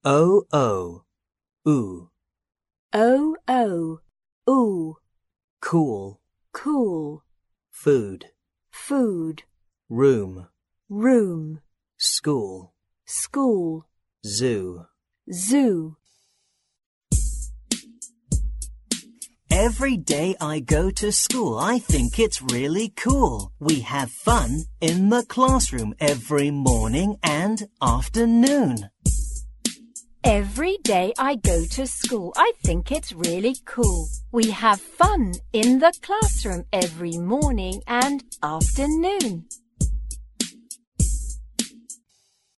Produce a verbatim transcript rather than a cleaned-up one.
O O, oo. O O, oo. Cool, Cool. food, Food. room, Room. school, School. zoo. Zoo. Every day I go to school, I think it's really cool. We have fun in the classroom every morning and afternoon. Every day I go to school, I think it's really cool. We have fun in the classroom every morning and afternoon.